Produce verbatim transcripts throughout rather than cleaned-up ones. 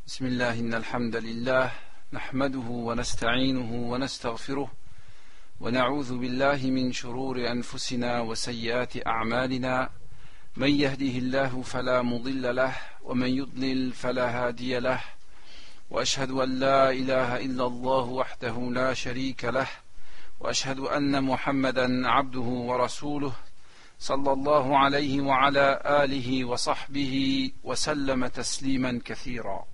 بسم الله إن الحمد لله نحمده ونستعينه ونستغفره ونعوذ بالله من شرور أنفسنا وسيئات أعمالنا من يهده الله فلا مضل له ومن يضلل فلا هادي له وأشهد أن لا إله إلا الله وحده لا شريك له وأشهد أن محمدا عبده ورسوله صلى الله عليه وعلى آله وصحبه وسلم تسليما كثيرا.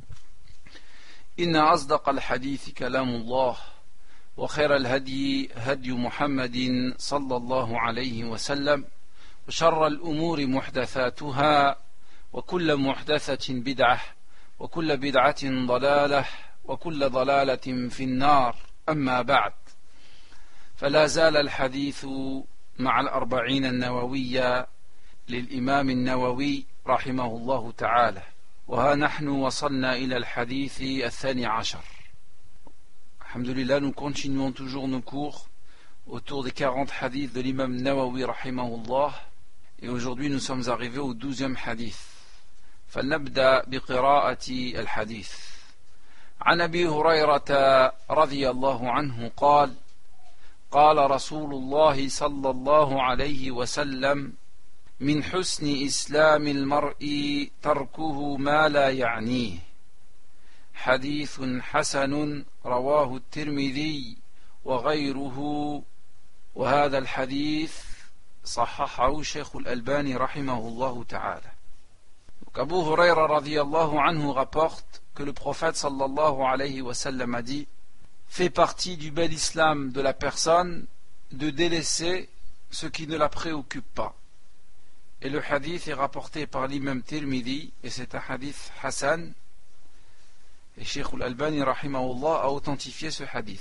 إن أصدق الحديث كلام الله وخير الهدي هدي محمد صلى الله عليه وسلم وشر الأمور محدثاتها وكل محدثة بدعة وكل بدعة ضلالة وكل ضلالة في النار. أما بعد، فلا زال الحديث مع الأربعين النووية للإمام النووي رحمه الله تعالى، وها نحن وصلنا إلى الحديث الثاني عشر. Alhamdulillah, nous continuons toujours nos cours autour des quarante hadiths de l'imam Nawawi rahimahullah, et aujourd'hui nous sommes arrivés au douzième hadith. فلنبدأ بقراءة الحديث. عن أبي هريرة رضي الله عنه قال: قال رسول الله صلى الله عليه وسلم: من حسن إسلام المرء تركه ما لا يعنيه. حديث حسن رواه الترمذي وغيره، وهذا الحديث صححه الشيخ الألباني رحمه الله تعالى. Donc Abu Huraira radiyallahu anhu rapporte que le prophète sallallahu alayhi wa sallam a dit: fait partie du bel islam de la personne de délaisser ce qui ne la préoccupe pas. Et le hadith est rapporté par l'imam Tirmidhi, et c'est un hadith Hassan, et Cheikh al-Albani rahimahullah a authentifié ce hadith.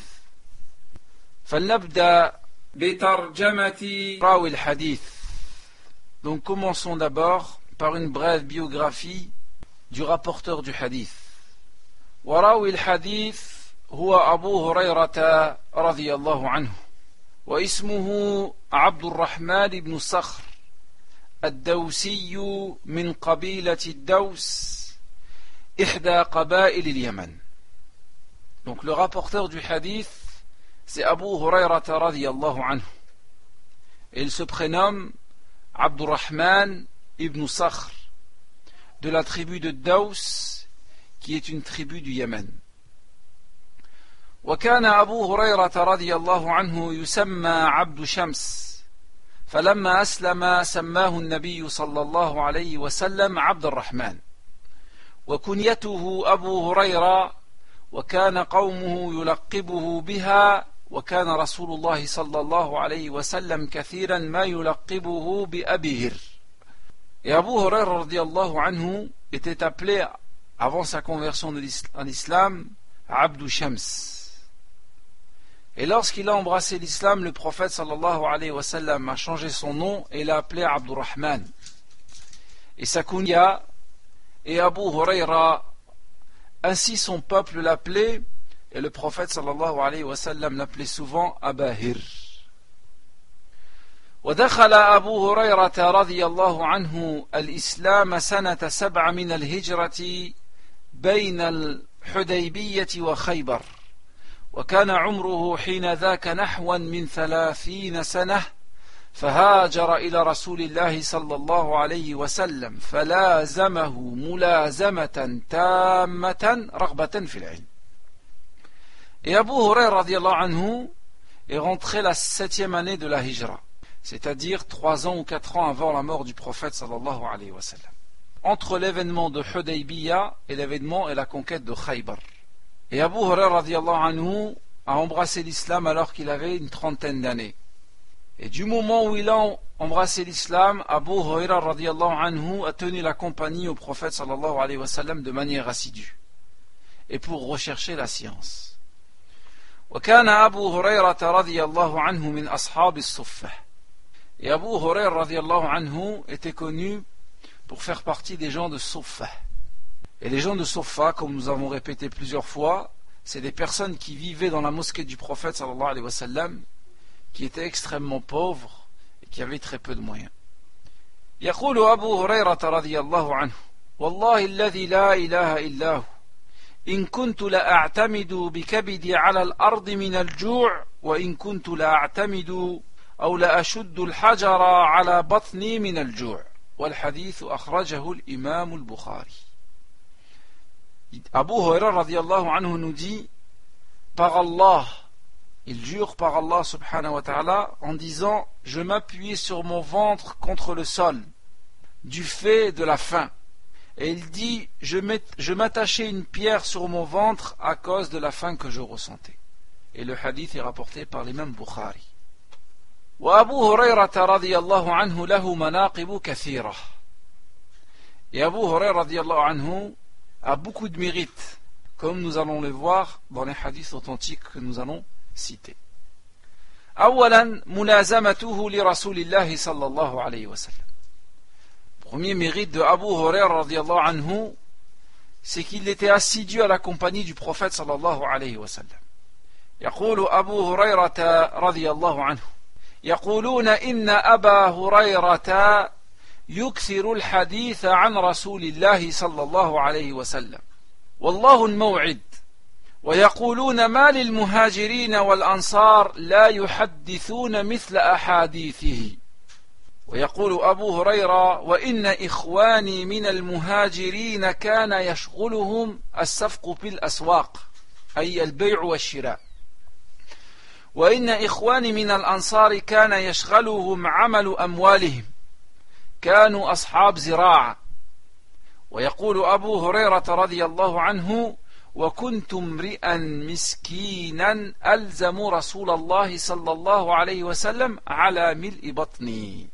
فلنبدأ بترجمة راوي الحديث. Donc commençons d'abord par une brève biographie du rapporteur du hadith. وراوي الحديث هو أبو هريرة رضي الله عنه، واسمه عبد الرحمن بن صخر الدوسي من قبيلة الدوس إحدى قبائل اليمن. Donc le rapporteur du hadith, c'est Abu Huraira radiyallahu anhu, et il se prénomme Abdurrahman ibn Sakhr, de la tribu de Daws, qui est une tribu du Yémen. وكان أبو هريرة رضي الله عنه يسمى عبد شمس، فلما أسلم سماه النبي صلى الله عليه وسلم عبد الرحمن، وكنيته أبو هريرة، وكان قومه يلقبه بها، وكان رسول الله صلى الله عليه وسلم كثيرا ما يلقبه بأبي هر. Et Abu Huraira radiyallahu anhu était appelé, avant sa conversion en islam, Abdu Shams. Et lorsqu'il a embrassé l'islam, le prophète sallallahu alayhi wa sallam a changé son nom et l'a appelé Abdurrahman. Et sa kunya est Abu Huraira, ainsi son peuple l'appelait, et le prophète sallallahu alayhi wa sallam l'appelait souvent Abahir. ودخل أبو هريرة رضي الله عنه الإسلام سنة سبع من الهجرة بين الحديبية وخيبر، وكان عمره حين ذاك نحوا من ثلاثين سنة، فهاجر إلى رسول الله صلى الله عليه وسلم فلازمه ملازمة تامة رغبة في العلم. Et Abu Huraira radiyallahu anhu est rentré la septième année de la Hijra, c'est-à-dire trois ans ou quatre ans avant la mort du prophète sallallahu alayhi wa sallam, entre l'événement de Hudaybiyah et l'événement et la conquête de Khaybar. Et Abu Huraira radiyallahu anhu a embrassé l'islam alors qu'il avait une trentaine d'années. Et du moment où il a embrassé l'islam, Abu Huraira radiyallahu anhu a tenu la compagnie au prophète sallallahu alayhi wa sallam de manière assidue, et pour rechercher la science. وكان أبو هريرة رضي الله عنه من أصحاب الصفة. Et Abu Huraira radiyallahu anhu était connu pour faire partie des gens de Suffa. Et les gens de Suffa, comme nous avons répété plusieurs fois, c'est des personnes qui vivaient dans la mosquée du prophète sallallahu alayhi wa sallam, qui étaient extrêmement pauvres et qui avaient très peu de moyens. يقول أبو هريرة رضي الله عنه: والله الذي لا إله إلا هو إن كنت لأعتمد بكبدي على الأرض من الجوع وإن كنت لأعتمد أو لأشد الحجر على بطني من الجوع. والحديث أخرجه الإمام البخاري. Abu Huraira radiallahu anhu nous dit, par Allah, il jure par Allah subhanahu wa ta'ala en disant, je m'appuyais sur mon ventre contre le sol du fait de la faim. Et il dit, je m'attachais une pierre sur mon ventre à cause de la faim que je ressentais. Et le hadith est rapporté par l'imam Bukhari. وأبو هريرة رضي الله عنه له مناقب كثيرة. Et Abu Huraira radiallahu anhu a beaucoup de mérites, comme nous allons le voir dans les hadiths authentiques que nous allons citer. أولا ملازمته لرسول الله صلى الله عليه وسلم. Premier mérite de Abu Huraira radiallahu anhu, c'est qu'il était assidu à la compagnie du prophète sallallahu alayhi wa sallam. يقول أبو هريرة رضي الله عنه يقولون إن أبا هريرة يكثر الحديث عن رسول الله صلى الله عليه وسلم والله الموعد ويقولون ما للمهاجرين والأنصار لا يحدثون مثل أحاديثه. ويقول أبو هريرة وإن إخواني من المهاجرين كان يشغلهم السفق في الأسواق أي البيع والشراء وإن إخواني من الأنصار كان يشغلهم عمل أموالهم كانوا أصحاب زراعة. ويقول أبو هريرة رضي الله عنه وكنت امرئا مسكينا ألزم رسول الله صلى الله عليه وسلم على ملء بطني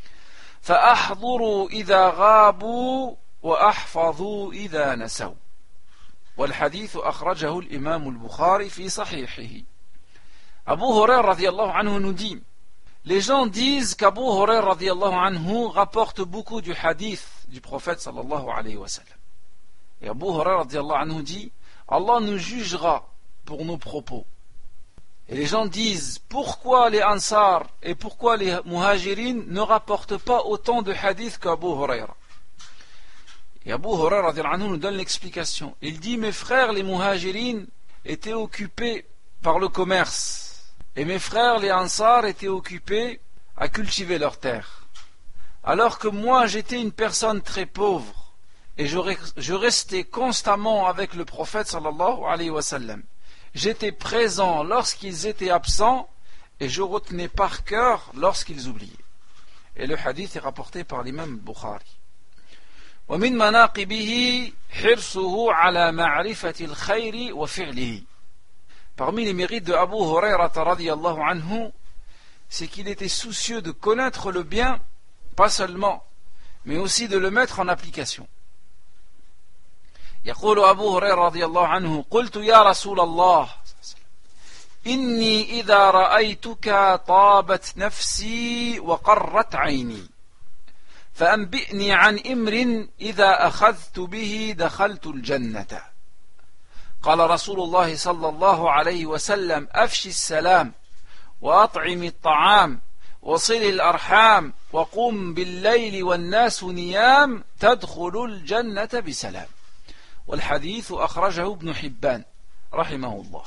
فأحضروا إذا غابوا وأحفظوا إذا نسوا. والحديث أخرجه الإمام البخاري في صحيحه. Abu Huraira radiallahu anhu nous dit, les gens disent qu'Abu Huraira radiallahu anhu rapporte beaucoup du hadith du prophète sallallahu alayhi wa sallam. Et Abu Huraira radiallahu anhu dit, Allah nous jugera pour nos propos. Et les gens disent, pourquoi les Ansar et pourquoi les Muhajirin ne rapportent pas autant de hadith qu'Abu Huraira? Et Abu Huraira radiallahu anhu nous donne l'explication. Il dit, mes frères les Muhajirin étaient occupés par le commerce. Et mes frères les Ansar étaient occupés à cultiver leurs terres. Alors que moi j'étais une personne très pauvre et je, je restais constamment avec le prophète sallallahu alayhi wa sallam. J'étais présent lorsqu'ils étaient absents et je retenais par cœur lorsqu'ils oubliaient. Et le hadith est rapporté par l'imam Bukhari. ومن مناقبه حرصه على معرفة الخير وفعله. Parmi les mérites de Abu Huraira radiyallahu anhu, c'est qu'il était soucieux de connaître le bien, pas seulement, mais aussi de le mettre en application. يقول أبو هريرة رضي الله عنه قلت يا رسول الله إني إذا رأيتك طابت نفسي وقرت عيني فأنبئني عن إمر إذا أخذت به دخلت الجنة. قال رسول الله صلى الله عليه وسلم أفش السلام وأطعم الطعام وصل الأرحام وقم بالليل والناس نيام تدخل الجنة بسلام. والحديث أخرجه ابن حبان رحمه الله.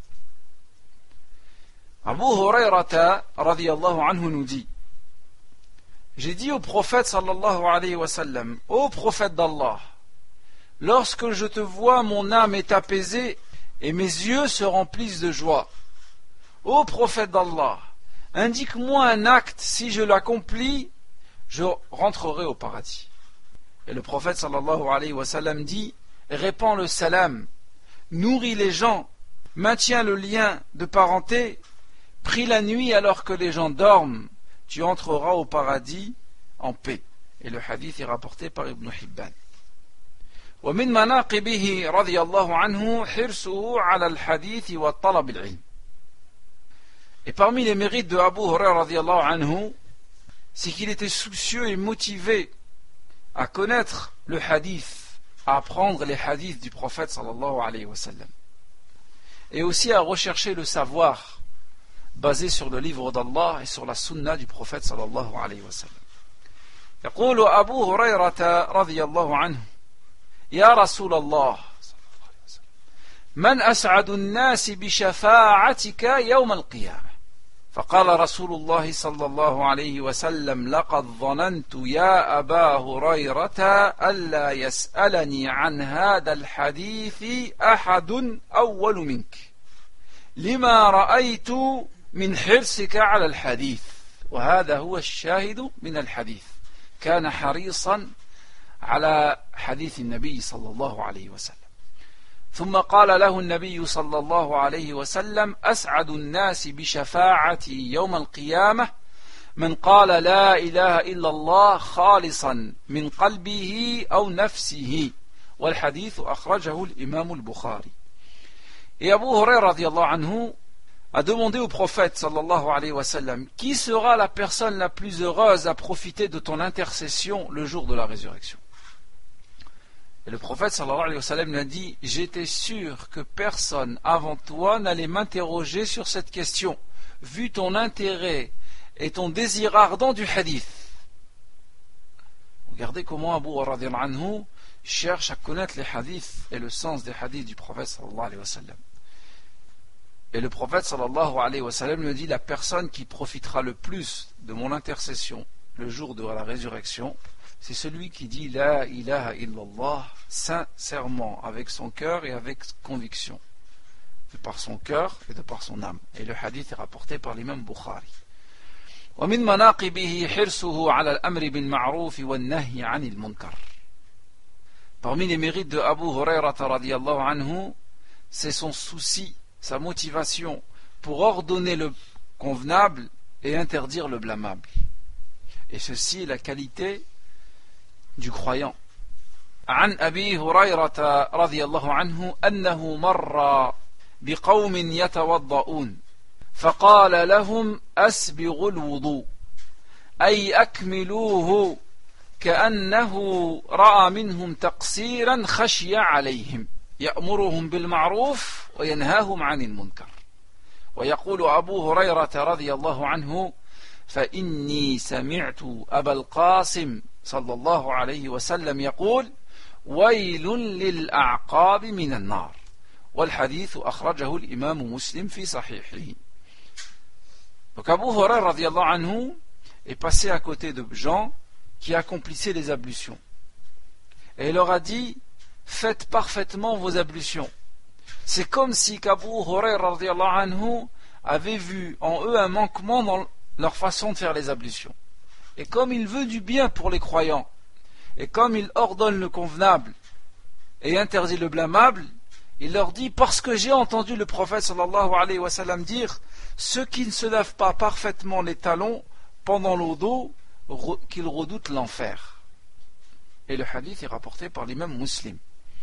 Abu Hurayrata radiyallahu anhu nous dit, j'ai dit au prophète sallallahu alayhi wa sallam, ô prophète d'Allah, lorsque je te vois, mon âme est apaisée et mes yeux se remplissent de joie. Ô prophète d'Allah, indique-moi un acte, si je l'accomplis, je rentrerai au paradis. Et le prophète sallallahu alayhi wa sallam dit, répands le salam, nourris les gens, maintiens le lien de parenté, prie la nuit alors que les gens dorment, tu entreras au paradis en paix. Et le hadith est rapporté par Ibn Hibban. ومن مناقبه رضي الله عنه حرصه على الحديث والطلب العلم. Et parmi les mérites de Abu Huraira radiyallahu anhu, c'est qu'il était soucieux et motivé à connaître le hadith, à apprendre les hadiths du prophète sallallahu alayhi wa sallam, et aussi à rechercher le savoir basé sur le livre d'Allah et sur la sunna du prophète sallallahu alayhi wa sallam. يقول أبو هريرة رضي الله عنه يا رسول الله من أسعد الناس بشفاعتك يوم القيامة فقال رسول الله صلى الله عليه وسلم لقد ظننت يا أبا هريرة ألا يسألني عن هذا الحديث أحد أول منك لما رأيت من حرصك على الحديث وهذا هو الشاهد من الحديث كان حريصا على حديث النبي صلى الله عليه وسلم ثم قال له النبي صلى الله عليه وسلم أسعد الناس بشفاعتي يوم القيامة من قال لا إله إلا الله خالصا من قلبه أو نفسه والحديث أخرجه الإمام البخاري. Et Abu Huraira radiallahu anhu a demandé au prophète sallallahu alayhi wa sallam qui sera la personne la plus heureuse à profiter de ton intercession le jour de la résurrection. Et le prophète sallallahu alayhi wa sallam lui a dit j'étais sûr que personne avant toi n'allait m'interroger sur cette question vu ton intérêt et ton désir ardent du hadith. Regardez comment Abu Huraira radiallahu anhu cherche à connaître les hadiths et le sens des hadiths du prophète sallallahu alayhi wa sallam. Et le prophète sallallahu alayhi wa sallam lui dit la personne qui profitera le plus de mon intercession le jour de la résurrection, c'est celui qui dit la ilaha illallah sincèrement avec son cœur et avec conviction, de par son cœur et de par son âme. Et le hadith est rapporté par l'imam Bukhari. ومن مناقبه حرصه على الأمر بالمعروف والنهي عن المنكر. Parmi les mérites de Abu Huraira radiyallahu anhu, c'est son souci, sa motivation pour ordonner le convenable et interdire le blâmable. Et ceci est la qualité du croyant. عن أبي هريرة رضي الله عنه أنه مر بقوم يتوضؤون فقال لهم أسبغوا الوضوء أي أكملوه كأنه رأى منهم تقصيرا خشي عليهم يأمرهم بالمعروف وينهاهم عن المنكر. ويقول أبو هريرة رضي الله عنه فإني سمعت أبا القاسم صلى الله عليه وسلم يقول ويل للأعقاب من النار والحديث أخرجه الإمام مسلم في صحيحه. Donc Abu Huraira radiallahu anhu est passé à côté de gens qui accomplissaient les ablutions. Et il leur a dit faites parfaitement vos ablutions. C'est comme si Abu Huraira radiallahu anhu avait vu en eux un manquement dans leur façon de faire les ablutions. Et comme il veut du bien pour les croyants, et comme il ordonne le convenable et interdit le blâmable, il leur dit parce que j'ai entendu le prophète sallallahu alayhi wa sallam dire ceux qui ne se lavent pas parfaitement les talons pendant l'eau d'eau qu'ils redoutent l'enfer. Et le hadith est rapporté par l'imam Muslim.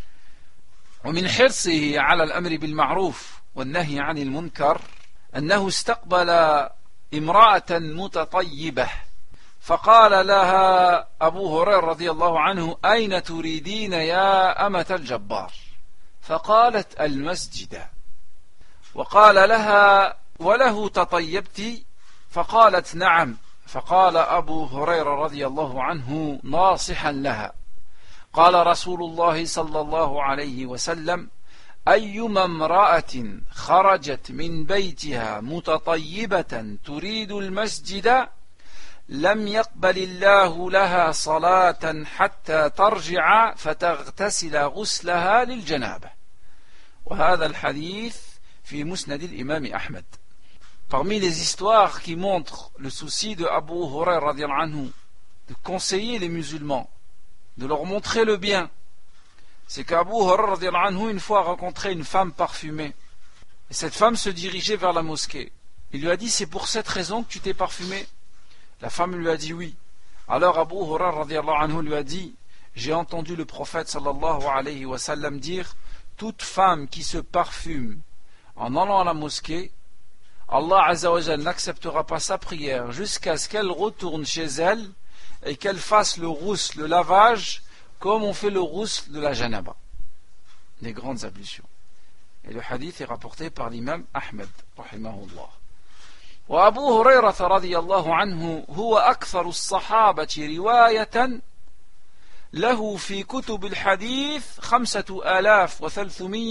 ومن حرصه على الأمر بالمعروف والنهي عن المنكر أنه استقبل امرأة متطيبة فقال لها أبو هريرة رضي الله عنه أين تريدين يا أمة الجبار فقالت المسجد وقال لها وله تطيبت فقالت نعم فقال أبو هريرة رضي الله عنه ناصحا لها قال رسول الله صلى الله عليه وسلم أيما امرأة خرجت من بيتها متطيبة تريد المسجد لم يقبل الله لها صلاة حتى ترجع فتغتسل غسلها للجنابة. وهذا الحديث في مسند الإمام أحمد. Parmi les histoires qui montrent le souci de Abu Huraira radiallahu anhu de conseiller les musulmans, de leur montrer le bien, c'est qu'Abu Huraira radiallahu anhu une fois a rencontré une femme parfumée. Et cette femme se dirigeait vers la mosquée. Il lui a dit c'est pour cette raison que tu t'es parfumé? La femme lui a dit oui. Alors Abu Huraira radiallahu anhu lui a dit j'ai entendu le prophète sallallahu alayhi wa sallam dire toute femme qui se parfume en allant à la mosquée, Allah azza wa jalla n'acceptera pas sa prière jusqu'à ce qu'elle retourne chez elle et qu'elle fasse le rousse, le lavage comme on fait le rousse de la janaba, des grandes ablutions. Et le hadith est rapporté par l'imam Ahmed rahimahullah. وأبو هريرة رضي الله عنه هو أكثر الصحابة رواية له في كتب الحديث خمسة آلاف وثلاثمية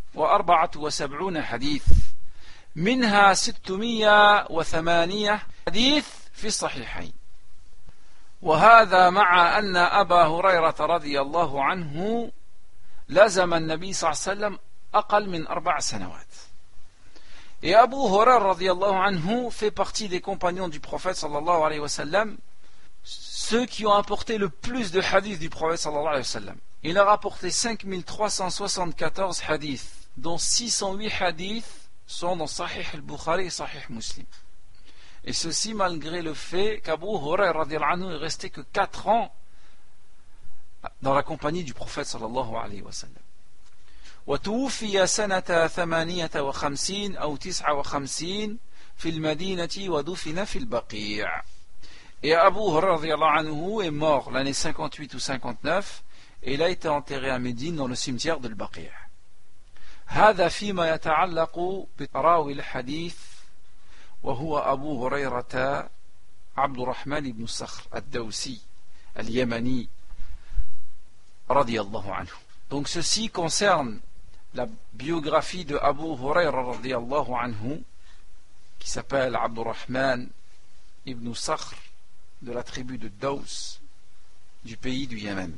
وأربعة وسبعون حديث منها ستمائة وثمانية حديث في الصحيحين وهذا مع أن أبا هريرة رضي الله عنه لزم النبي صلى الله عليه وسلم أقل من أربع سنوات. Et Abu Hurairah radiyallahu anhu fait partie des compagnons du prophète sallallahu alayhi wa sallam, ceux qui ont apporté le plus de hadiths du prophète sallallahu alayhi wa sallam. Il a rapporté cinq mille trois cent soixante-quatorze hadiths, dont six cent huit hadiths sont dans Sahih al-Bukhari et Sahih Muslim. Et ceci malgré le fait qu'Abu Hurairah radiyallahu anhu est resté que quatre ans dans la compagnie du prophète sallallahu alayhi wa sallam. وتوفي سنة ثمانية وخمسين أو تسعة وخمسين في المدينة ودفن في البقيع. Et Abu Hurairah radiyallahu anhu est mort l'année cinquante-huit ou cinquante-neuf et il a été enterré à Médine dans le cimetière de l'Baqi'. هذا فيما يتعلق براوي الحديث وهو أبو هريرة عبد الرحمن بن الصخر الدوسي اليمني رضي الله عنه. Donc ceci concerne la biographie de Abu Hurairah radiyallahu anhu, qui s'appelle Abdurrahman ibn Sakhr, de la tribu de Daws, du pays du Yémen.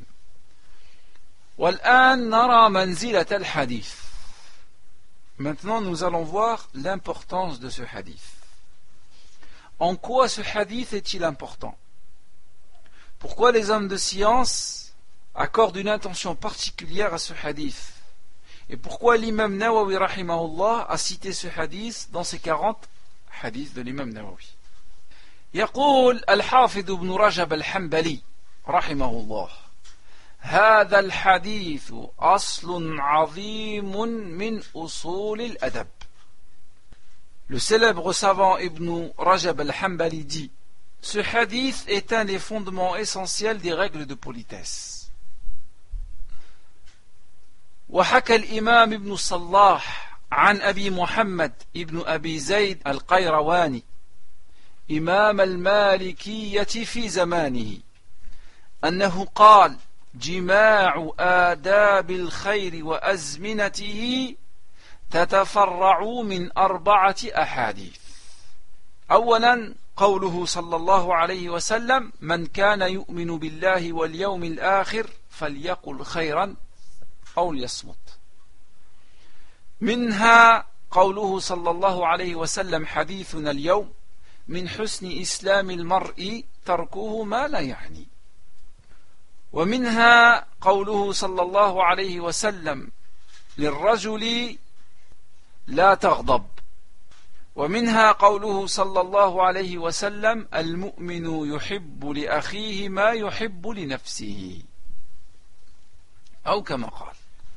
والآن نرى منزلة الحديث. Maintenant nous allons voir l'importance de ce hadith. En quoi ce hadith est-il important? Pourquoi les hommes de science accordent une attention particulière à ce hadith? Et pourquoi l'imam Nawawi rahimahullah a cité ce hadith dans ses quarante hadiths de l'imam Nawawi? يقول الحافظ ابن رجب الحنبلي رحمه الله: هذا الحديث أصل عظيم من أصول الأدب. Le célèbre savant Ibn Rajab al-Hanbali dit: ce hadith est un des fondements essentiels des règles de politesse. وحكى الإمام ابن الصلاح عن أبي محمد ابن أبي زيد القيرواني إمام المالكية في زمانه أنه قال: جماع آداب الخير وأزمنته تتفرع من أربعة أحاديث. أولا قوله صلى الله عليه وسلم: من كان يؤمن بالله واليوم الآخر فليقل خيرا أو ليصمت. منها قوله صلى الله عليه وسلم: حديثنا اليوم من حسن إسلام المرء تركه ما لا يعني. ومنها قوله صلى الله عليه وسلم: للرجل لا تغضب. ومنها قوله صلى الله عليه وسلم: المؤمن يحب لأخيه ما يحب لنفسه أو كما قال.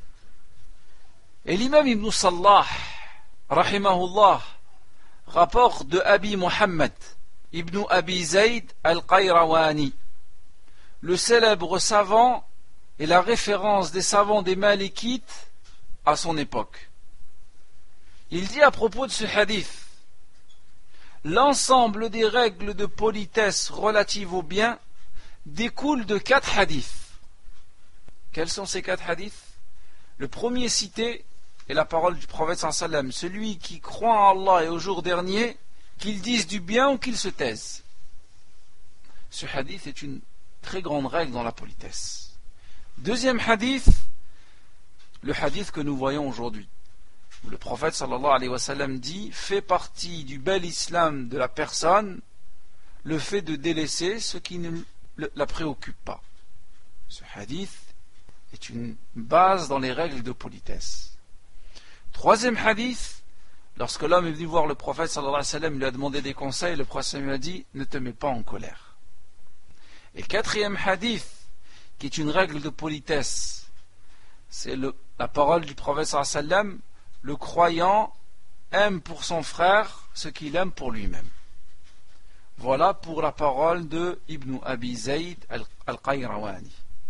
Et l'imam Ibn Salah rahimahullah rapporte de Abi Muhammad Ibn Abi Zayd al-Qayrawani, le célèbre savant et la référence des savants des Malikites à son époque. Il dit à propos de ce hadith: l'ensemble des règles de politesse relatives au bien découlent de quatre hadiths. Quels sont ces quatre hadiths? Le premier cité est la parole du prophète sallallahu alayhi wa sallam: celui qui croit en Allah et au jour dernier, qu'il dise du bien ou qu'il se taise. Ce hadith est une très grande règle dans la politesse. Deuxième hadith, le hadith que nous voyons aujourd'hui, où le prophète sallallahu alayhi wa sallam dit: fait partie du bel islam de la personne le fait de délaisser ce qui ne la préoccupe pas. Ce hadith est une base dans les règles de politesse. Troisième hadith, lorsque l'homme est venu voir le prophète sallallahu alayhi wa sallam, il lui a demandé des conseils, le prophète lui a dit: ne te mets pas en colère. Et quatrième hadith, qui est une règle de politesse, c'est le, la parole du prophète sallallahu alayhi wa sallam: le croyant aime pour son frère ce qu'il aime pour lui-même. Voilà pour la parole de Ibn Abi Zayd al-Qayrawani.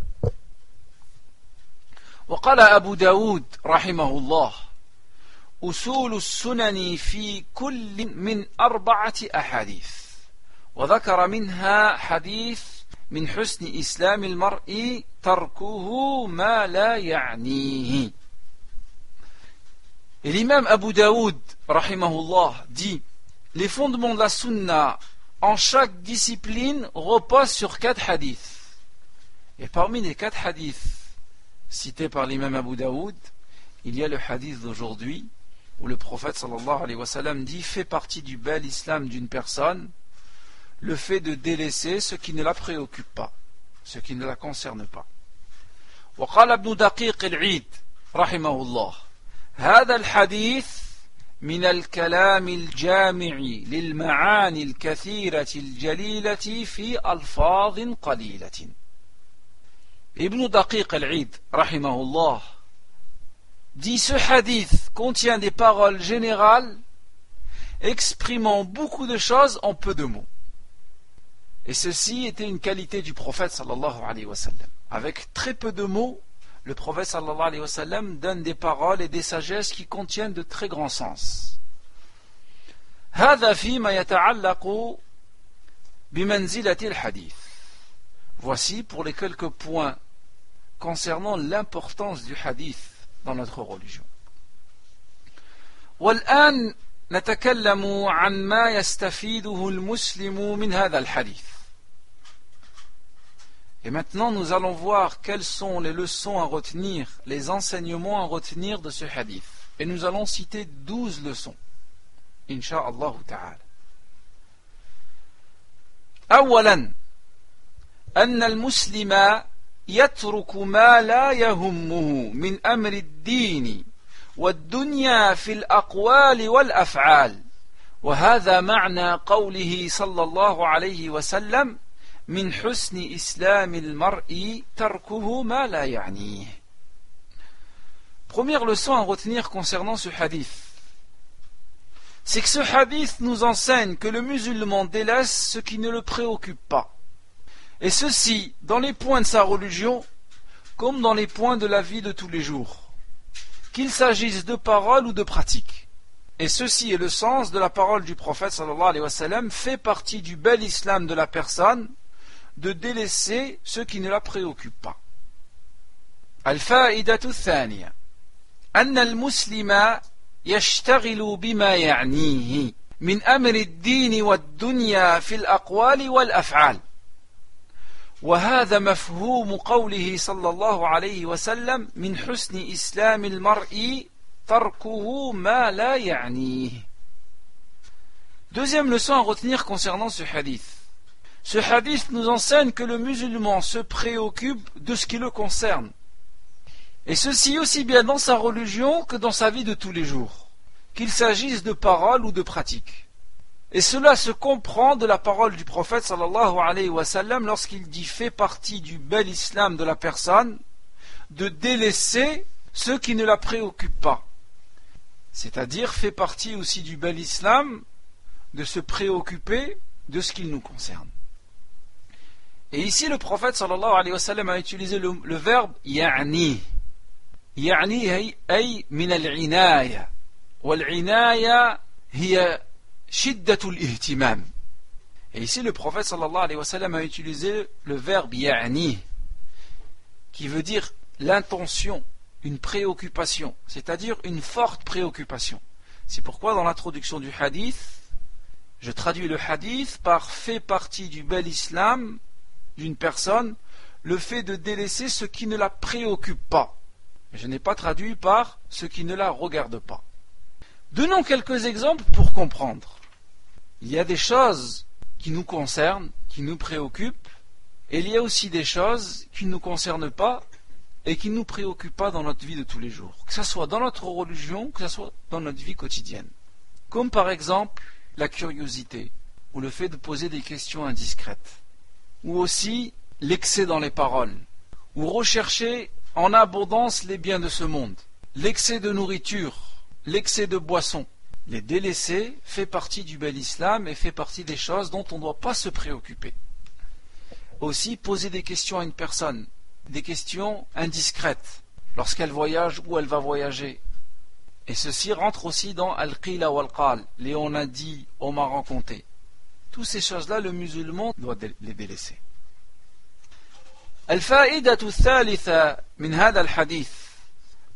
وقال أبو داود رحمه الله: أصول السنن في كل من أربعة أحاديث، وذكر منها حديث من حسن إسلام المرء تركه ما لا يعنيه. Et l'imam Abu Daoud, rahimahullah, dit: les fondements de la sunna en chaque discipline reposent sur quatre hadiths. Et parmi les quatre hadiths cités par l'imam Abu Daoud, il y a le hadith d'aujourd'hui où le prophète sallallahu alayhi wa sallam dit: fait partie du bel islam d'une personne le fait de délaisser ce qui ne la préoccupe pas, ce qui ne la concerne pas. وقال ابن دقيق العيد رحمه الله: هذا الحديث من الكلام الجامع للمعاني الكثيرة الجليلة في ألفاظ قليلة. Ibn Daqiq al-Eid rahimahullah dit: ce hadith contient des paroles générales exprimant beaucoup de choses en peu de mots. Et ceci était une qualité du prophète sallallahu alayhi wa sallam. Avec très peu de mots, le prophète sallallahu alayhi wa sallam donne des paroles et des sagesses qui contiennent de très grands sens. هذا فيما يتعلق بمنزلة الحديث. Voici pour les quelques points concernant l'importance du hadith dans notre religion. والآن نتكلم عن ما يستفيده المسلم من هذا الحديث. Et maintenant nous allons voir quelles sont les leçons à retenir, les enseignements à retenir de ce hadith. Et nous allons citer douze leçons, incha'Allah ta'ala. أولا أن المسلم يترك ما لا يهمه من أمر الدين والدنيا في الأقوال والأفعال، وهذا معنى قوله صلى الله عليه وسلم: من حسن إسلام المرء تركه ما لا يعنيه. Première leçon à retenir concernant ce hadith, c'est que ce hadith nous enseigne que le musulman délaisse ce qui ne le préoccupe pas. Et ceci dans les points de sa religion comme dans les points de la vie de tous les jours, qu'il s'agisse de paroles ou de pratiques. Et ceci est le sens de la parole du prophète sallallahu alayhi wa sallam: fait partie du bel islam de la personne de délaisser ce qui ne la préoccupe pas. الفائدة الثانية أن المسلم يشتغل بما يعنيه من أمر الدين والدنيا في الأقوال والأفعال، وهذا مفهوم قوله صلى الله عليه وسلم: من حسن إسلام المرء تركه ما لا يعنيه. Deuxième leçon à retenir concernant ce hadith. Ce hadith nous enseigne que le musulman se préoccupe de ce qui le concerne. Et ceci aussi bien dans sa religion que dans sa vie de tous les jours, qu'il s'agisse de paroles ou de pratiques. Et cela se comprend de la parole du prophète sallallahu alayhi wa sallam lorsqu'il dit: fait partie du bel islam de la personne de délaisser ce qui ne la préoccupe pas. C'est-à-dire fait partie aussi du bel islam de se préoccuper de ce qui nous concerne. Et ici le prophète sallallahu alayhi wa sallam a utilisé le, le verbe ya'ni. يعني أي من العناية، والعناية هي شدة الاهتمام. Et ici le prophète sallallahu alayhi wa sallam a utilisé le verbe يعني, qui veut dire l'intention, une préoccupation, c'est-à-dire une forte préoccupation. C'est pourquoi dans l'introduction du hadith, je traduis le hadith par: fait partie du bel islam d'une personne le fait de délaisser ce qui ne la préoccupe pas. Je n'ai pas traduit par ce qui ne la regarde pas. Donnons quelques exemples pour comprendre. Il y a des choses qui nous concernent, qui nous préoccupent, et il y a aussi des choses qui ne nous concernent pas et qui ne nous préoccupent pas dans notre vie de tous les jours, que ce soit dans notre religion, que ce soit dans notre vie quotidienne. Comme par exemple la curiosité, ou le fait de poser des questions indiscrètes, ou aussi l'excès dans les paroles, ou rechercher en abondance les biens de ce monde, l'excès de nourriture, l'excès de boisson. Les délaisser fait partie du bel islam et fait partie des choses dont on ne doit pas se préoccuper. Aussi poser des questions à une personne, des questions indiscrètes, lorsqu'elle voyage ou elle va voyager. Et ceci rentre aussi dans al-qila wal-qal, les on a dit, on m'a raconté. Toutes ces choses-là, le musulman doit les délaisser. الفائدة الثالثة من هذا الحديث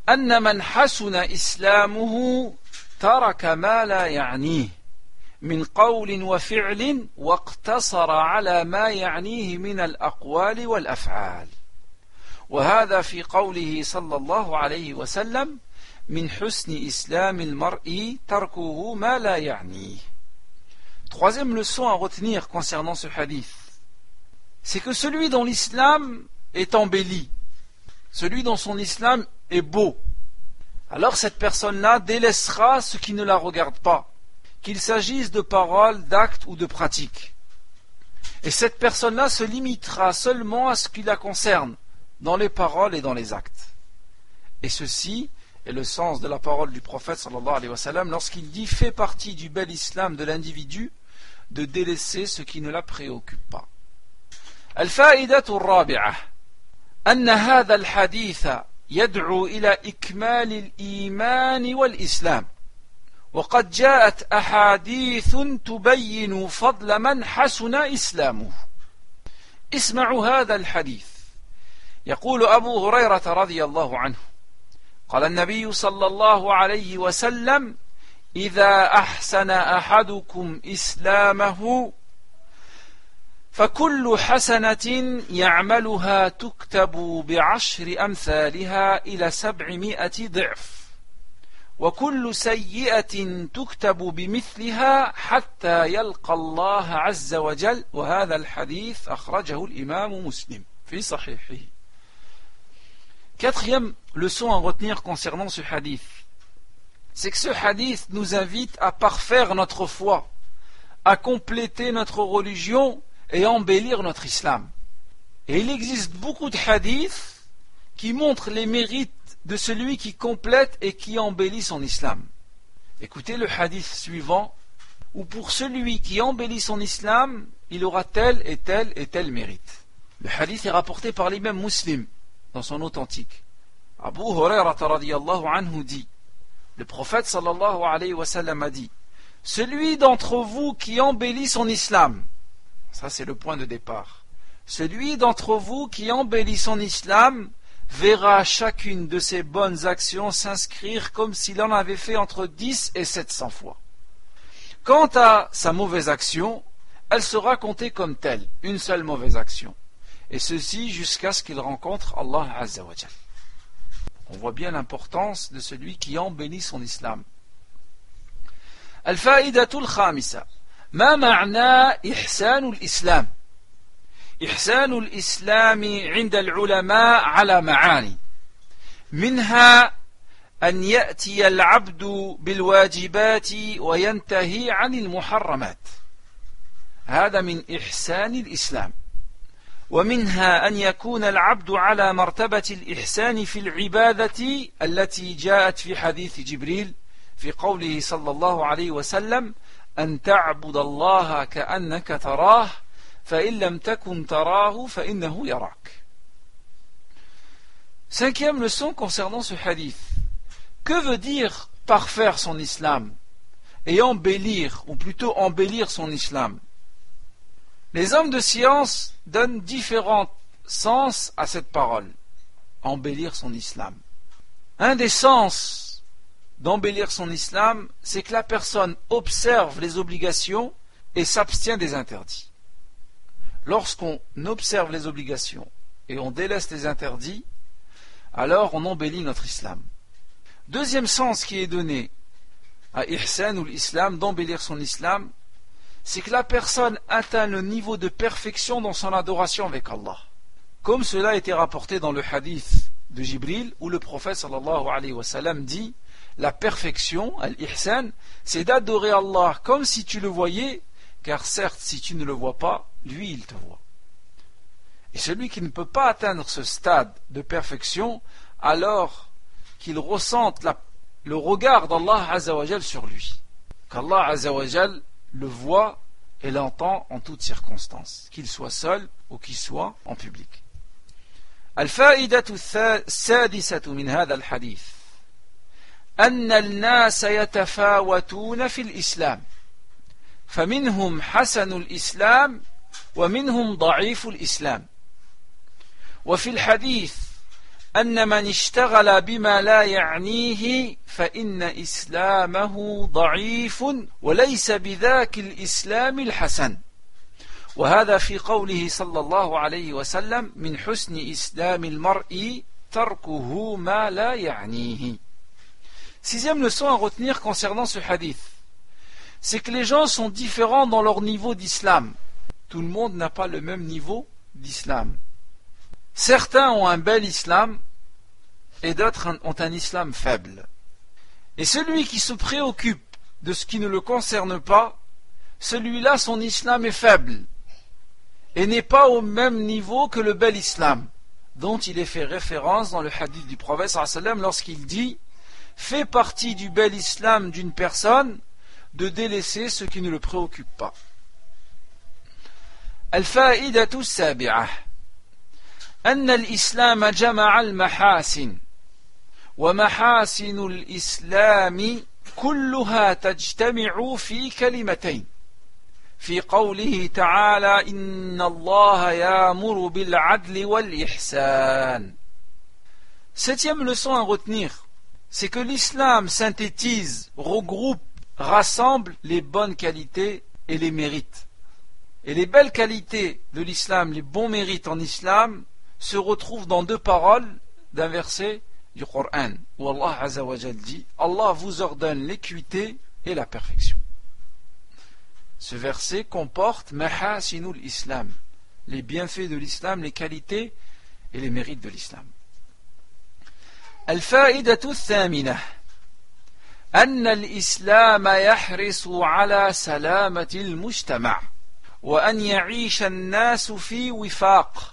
أن من حسن إسلامه ترك ما لا يعنيه من قول وفعل واقتصر على ما يعنيه من الأقوال والأفعال وهذا في قوله صلى الله عليه وسلم من حسن إسلام المرء تركه ما لا يعنيه. Troisième leçon à retenir concernant ce hadith, c'est que celui dont l'islam est embelli, celui dont son islam est beau, alors cette personne-là délaissera ce qui ne la regarde pas, qu'il s'agisse de paroles, d'actes ou de pratiques. Et cette personne-là se limitera seulement à ce qui la concerne, dans les paroles et dans les actes. Et ceci est le sens de la parole du prophète sallallahu alayhi wa sallam lorsqu'il dit fait partie du bel islam de l'individu de délaisser ce qui ne la préoccupe pas. الفائدة الرابعة أن هذا الحديث يدعو إلى إكمال الإيمان والإسلام وقد جاءت أحاديث تبين فضل من حسن إسلامه. اسمعوا هذا الحديث. يقول أبو هريرة رضي الله عنه قال النبي صلى الله عليه وسلم إذا أحسن أحدكم إسلامه فكل حسنة يعملها تكتب بعشر أمثالها إلى سبعمائة ضعف وكل سيئة تكتب بمثلها حتى يلقى الله عز وجل وهذا الحديث أخرجه الإمام مسلم في صحيحه. Quatrième leçon à retenir concernant ce hadith, c'est que ce hadith nous invite à parfaire notre foi, à compléter notre religion et embellir notre islam. Et il existe beaucoup de hadiths qui montrent les mérites de celui qui complète et qui embellit son islam. Écoutez le hadith suivant, où pour celui qui embellit son islam, il aura tel et tel et tel mérite. Le hadith est rapporté par l'imam Muslim dans son authentique. Abu Hurairah radiyallahu anhu dit, le prophète sallallahu alayhi wa sallam a dit, celui d'entre vous qui embellit son islam, ça c'est le point de départ, celui d'entre vous qui embellit son islam verra chacune de ses bonnes actions s'inscrire comme s'il en avait fait entre dix et sept cents fois. Quant à sa mauvaise action, elle sera comptée comme telle, une seule mauvaise action. Et ceci jusqu'à ce qu'il rencontre Allah Azza wa Jal. On voit bien l'importance de celui qui embellit son islam. الفائدة الخامسة ما معنى إحسان الإسلام؟ إحسان الإسلام عند العلماء على معاني منها أن يأتي العبد بالواجبات وينتهي عن المحرمات هذا من إحسان الإسلام ومنها أن يكون العبد على مرتبة الإحسان في العبادة التي جاءت في حديث جبريل في قوله صلى الله عليه وسلم أن تعبد الله كأنك تراه فإن لم تكن تراه فإنه يراك. Cinquième leçon concernant ce hadith. Que veut dire parfaire son islam et embellir, ou plutôt embellir son islam? Les hommes de science donnent différents sens à cette parole, embellir son islam. Un des sens d'embellir son islam, c'est que la personne observe les obligations et s'abstient des interdits. Lorsqu'on observe les obligations et on délaisse les interdits, alors on embellit notre islam. Deuxième sens qui est donné à ihsan ou l'islam, d'embellir son islam, c'est que la personne atteint le niveau de perfection dans son adoration avec Allah. Comme cela a été rapporté dans le hadith de Jibril, où le prophète sallallahu alayhi wa sallam dit, la perfection, al-ihsan, c'est d'adorer Allah comme si tu le voyais, car certes, si tu ne le vois pas, lui, il te voit. Et celui qui ne peut pas atteindre ce stade de perfection, alors qu'il ressente la, le regard d'Allah Azza wa Jal sur lui. Qu'Allah Azza wa Jal le voit et l'entend en toutes circonstances, qu'il soit seul ou qu'il soit en public. الفائدة السادسة من هذا الحديث أن الناس يتفاوتون في الإسلام فمنهم حسن الإسلام ومنهم ضعيف الإسلام وفي الحديث أن من اشتغل بما لا يعنيه فإن إسلامه ضعيف وليس بذاك الإسلام الحسن. وهذا في قوله صلى الله عليه وسلم من حسن إسلام المرء تركه ما لا يعنيه. Sixième leçon à retenir concernant ce hadith, c'est que les gens sont différents dans leur niveau d'islam. Tout le monde n'a pas le même niveau d'islam. Certains ont un bel islam et d'autres ont un islam faible. Et celui qui se préoccupe de ce qui ne le concerne pas, celui-là son islam est faible et n'est pas au même niveau que le bel islam, dont il est fait référence dans le hadith du prophète sallallahu alayhi wa sallam lorsqu'il dit « fait partie du bel islam d'une personne de délaisser ce qui ne le préoccupe pas ». Al-fa'idatu as-sabi'ah أن الإسلام جمع المحاسن ومحاسن الإسلام كلها تجتمع في كلمتين في قوله تعالى إن الله يأمر بالعدل والإحسان. Septième leçon à retenir, c'est que l'islam synthétise, regroupe, rassemble les bonnes qualités et les mérites. Et les belles qualités de l'islam, les bons mérites en islam, se retrouve dans deux paroles d'un verset du Coran où Allah Azza wa Jal dit Allah vous ordonne l'équité et la perfection. Ce verset comporte mahasinul islam, les bienfaits de l'islam, les qualités et les mérites de l'islam. Al-fa'idatu ath-thaminah أن الإسلام يحرص على سلامة المجتمع وأن يعيش الناس في وفاق.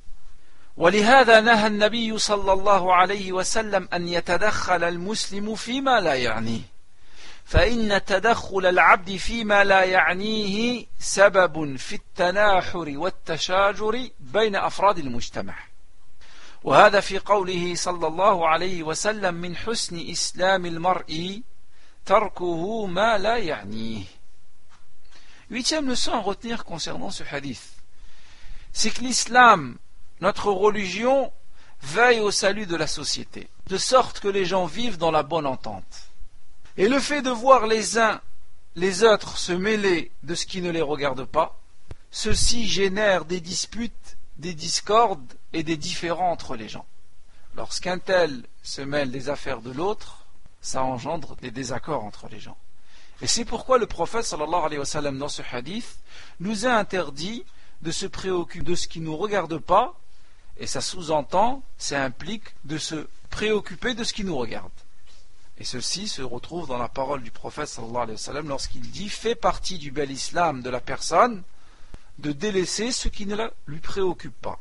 ولهذا نهى النبي صلى الله عليه وسلم أن يتدخل المسلم فيما لا يعنيه فإن تدخل العبد فيما لا يعنيه سبب في التناحر والتشاجر بين أفراد المجتمع. وهذا في قوله صلى الله عليه وسلم من حسن إسلام المرء تركه ما لا يعنيه. Huitième leçon à retenir concernant ce hadith, c'est que l'islam, notre religion, veille au salut de la société, de sorte que les gens vivent dans la bonne entente. Et le fait de voir les uns, les autres se mêler de ce qui ne les regarde pas, ceci génère des disputes, des discordes et des différends entre les gens. Lorsqu'un tel se mêle des affaires de l'autre, ça engendre des désaccords entre les gens. Et c'est pourquoi le prophète sallallahu alayhi wa sallam dans ce hadith nous a interdit de se préoccuper de ce qui ne nous regarde pas, et ça sous-entend, ça implique de se préoccuper de ce qui nous regarde. Et ceci se retrouve dans la parole du prophète sallallahu alayhi wa sallam lorsqu'il dit fait partie du bel islam de la personne de délaisser ce qui ne la, lui préoccupe pas.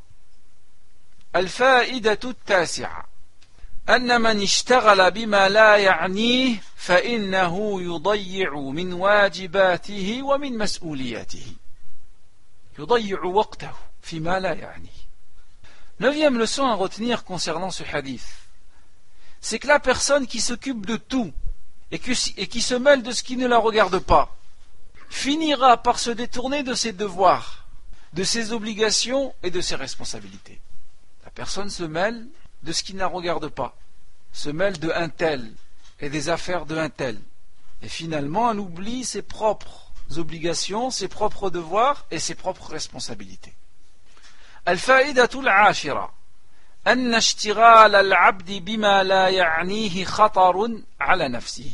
Al-fa'idatu at-tasi'a أن من اشتغل بما لا يعنيه فإنه يضيع من واجباته ومن مسؤولياته يضيع وقته فيما لا يعنيه. Neuvième leçon à retenir concernant ce hadith, c'est que la personne qui s'occupe de tout et, que, et qui se mêle de ce qui ne la regarde pas finira par se détourner de ses devoirs, de ses obligations et de ses responsabilités. La personne se mêle de ce qui ne la regarde pas, se mêle de un tel et des affaires de un tel, et finalement elle oublie ses propres obligations, ses propres devoirs et ses propres responsabilités. Al-fa'idatu al-ashira أن اشتغال العبد بما لا يعنيه خطر على نفسه.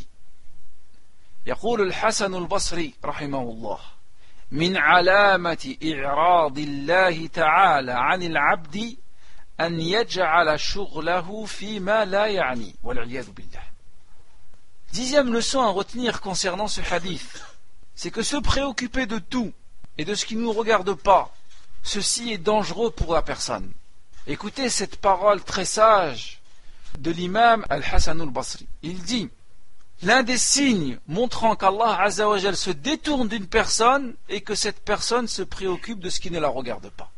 يقول الحسن البصري رحمه الله من علامة إعراض الله تعالى عن العبد أن يجعل شغله فيما لا يعني والعياذ بالله. Dixième leçon à retenir concernant ce hadith, c'est que se préoccuper de tout et de ce qui ne nous regarde pas, ceci est dangereux pour la personne. Écoutez cette parole très sage de l'imam Al-Hasan al-Basri. Il dit, l'un des signes montrant qu'Allah Azza wa Jal se détourne d'une personne est que cette personne se préoccupe de ce qui ne la regarde pas.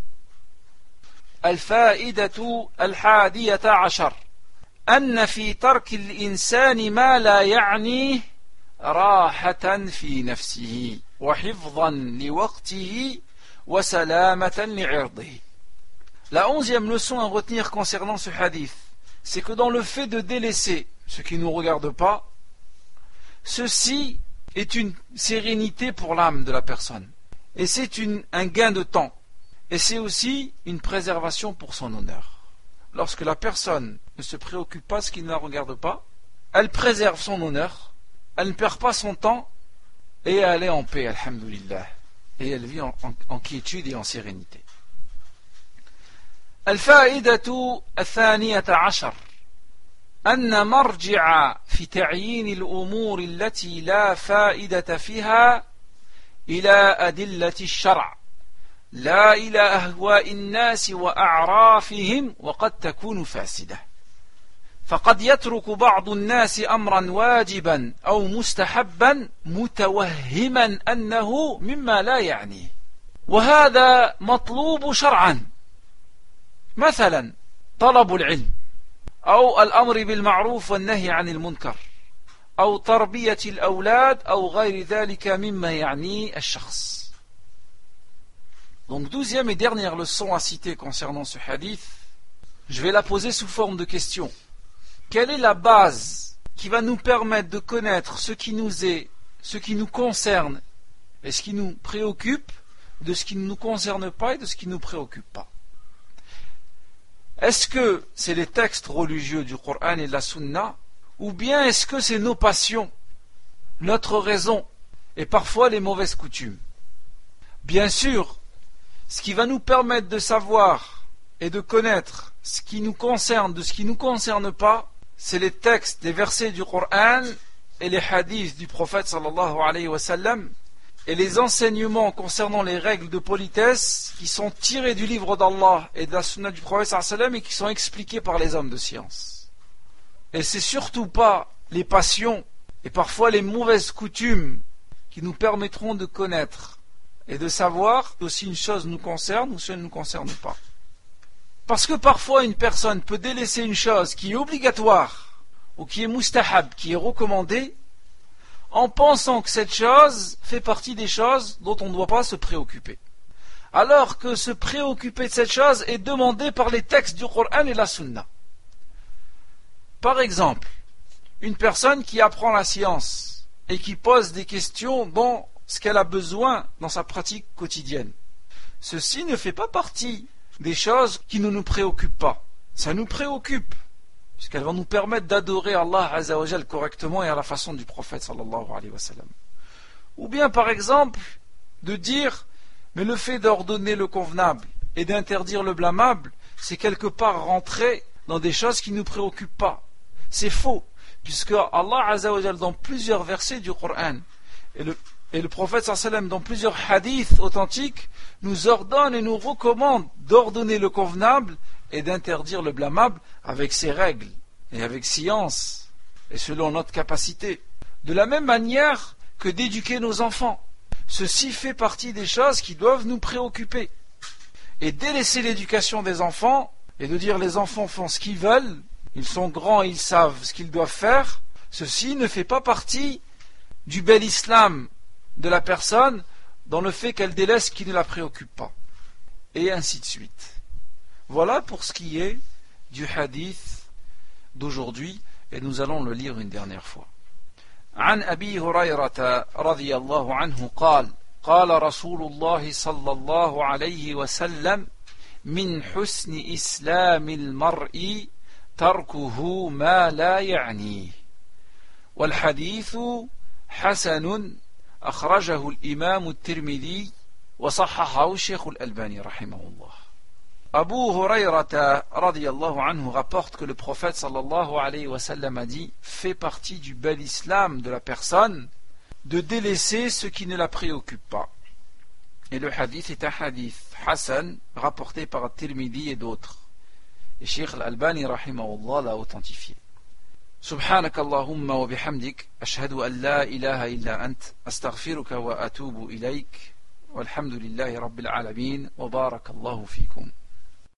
Al-fa'idatu al-hadiyata ashar أن في ترك الإنسان ما لا يعنيه راحة في نفسه وحفظا لوقته وسلامة لعرضه. La onzième leçon à retenir concernant ce hadith, c'est que dans le fait de délaisser ce qui ne nous regarde pas, ceci est une sérénité pour l'âme de la personne. Et c'est une, un gain de temps. Et c'est aussi une préservation pour son honneur. Lorsque la personne ne se préoccupe pas de ce qui ne la regarde pas, elle préserve son honneur, elle ne perd pas son temps, et elle est en paix, alhamdulillah. Et elle vit en, en, en quiétude et en sérénité. الفائدة الثانية عشر أن مرجع في تعيين الأمور التي لا فائدة فيها إلى أدلة الشرع لا إلى أهواء الناس وأعرافهم وقد تكون فاسدة فقد يترك بعض الناس أمرا واجبا أو مستحبا متوهما أنه مما لا يعنيه وهذا مطلوب شرعا مثلا طلب العلم أو الأمر بالمعروف والنهي عن المنكر أو تربية الأولاد أو غير ذلك مما يعني الشخص. Donc douzième et dernière leçon à citer concernant ce hadith, je vais la poser sous forme de question. Quelle est la base qui va nous permettre de connaître ce qui nous est, ce qui nous concerne et ce qui nous préoccupe, de ce qui ne nous concerne pas et de ce qui ne nous préoccupe pas? Est-ce que c'est les textes religieux du Coran et de la Sunna, ou bien est-ce que c'est nos passions, notre raison et parfois les mauvaises coutumes? Bien sûr, ce qui va nous permettre de savoir et de connaître ce qui nous concerne de ce qui ne nous concerne pas, c'est les textes, les versets du Coran et les hadiths du prophète sallallahu alayhi wa sallam et les enseignements concernant les règles de politesse qui sont tirés du livre d'Allah et de la sunna du prophète sallallahu alayhi wa sallam et qui sont expliqués par les hommes de science. Et c'est surtout pas les passions et parfois les mauvaises coutumes qui nous permettront de connaître et de savoir si une chose nous concerne ou si elle ne nous concerne pas. Parce que parfois une personne peut délaisser une chose qui est obligatoire ou qui est mustahab, qui est recommandée, en pensant que cette chose fait partie des choses dont on ne doit pas se préoccuper. Alors que se préoccuper de cette chose est demandé par les textes du Coran et de la Sunna. Par exemple, une personne qui apprend la science et qui pose des questions dont ce qu'elle a besoin dans sa pratique quotidienne. Ceci ne fait pas partie des choses qui ne nous préoccupent pas. Ça nous préoccupe, puisqu'elles vont nous permettre d'adorer Allah Azza wa Jal correctement et à la façon du prophète sallallahu alayhi wa sallam. Ou bien par exemple, de dire, mais le fait d'ordonner le convenable et d'interdire le blâmable, c'est quelque part rentrer dans des choses qui ne nous préoccupent pas. C'est faux, puisque Allah Azza wa Jal dans plusieurs versets du Coran et le Et le prophète sallallahu alayhi wa sallam, dans plusieurs hadiths authentiques, nous ordonne et nous recommande d'ordonner le convenable et d'interdire le blâmable avec ses règles et avec science et selon notre capacité. De la même manière que d'éduquer nos enfants. Ceci fait partie des choses qui doivent nous préoccuper. Et délaisser l'éducation des enfants et de dire les enfants font ce qu'ils veulent, ils sont grands et ils savent ce qu'ils doivent faire, ceci ne fait pas partie du bel islam de la personne dans le fait qu'elle délaisse ce qui ne la préoccupe pas. Et ainsi de suite. Voilà pour ce qui est du hadith d'aujourd'hui et nous allons le lire une dernière fois. عن أبي هريرة رضي الله عنه قال قال رسول الله صلى الله عليه وسلم من حسن إسلام المرء تركه ما لا يعنيه والحديث حسن أخرجه الإمام الترمذي وصححه الشيخ الألباني رحمه الله. Abu Hurayrata radiyallahu anhu rapporte que le prophète sallallahu alayhi wa sallam a dit fait partie du bel islam de la personne de délaisser ce qui ne la préoccupe pas. Et le hadith est un hadith Hassan rapporté par Tirmidhi et d'autres. Et Cheikh Al-Albani rahimahullah l'a authentifié. سبحانك اللهم وبحمدك أشهد أن لا إله إلا أنت أستغفرك وأتوب إليك والحمد لله رب العالمين وبارك الله فيكم.